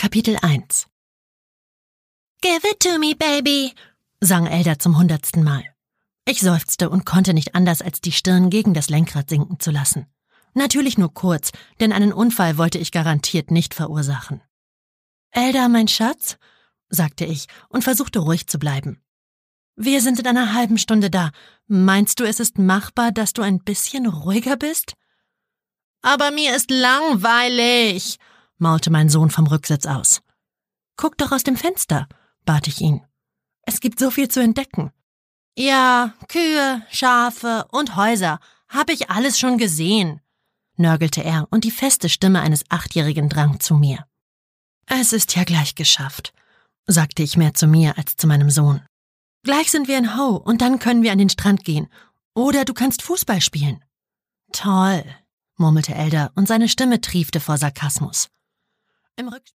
Kapitel 1 »Give it to me, baby«, sang Elder zum 100. Mal. Ich seufzte und konnte nicht anders, als die Stirn gegen das Lenkrad sinken zu lassen. Natürlich nur kurz, denn einen Unfall wollte ich garantiert nicht verursachen. »Elder, mein Schatz«, sagte ich und versuchte ruhig zu bleiben. »Wir sind in einer halben Stunde da. Meinst du, es ist machbar, dass du ein bisschen ruhiger bist?« »Aber mir ist langweilig«, maulte mein Sohn vom Rücksitz aus. »Guck doch aus dem Fenster«, bat ich ihn. »Es gibt so viel zu entdecken.« »Ja, Kühe, Schafe und Häuser, hab ich alles schon gesehen«, nörgelte er und die feste Stimme eines 8-Jährigen drang zu mir. »Es ist ja gleich geschafft«, sagte ich mehr zu mir als zu meinem Sohn. »Gleich sind wir in Ho und dann können wir an den Strand gehen. Oder du kannst Fußball spielen.« »Toll«, murmelte Elder und seine Stimme triefte vor Sarkasmus. Im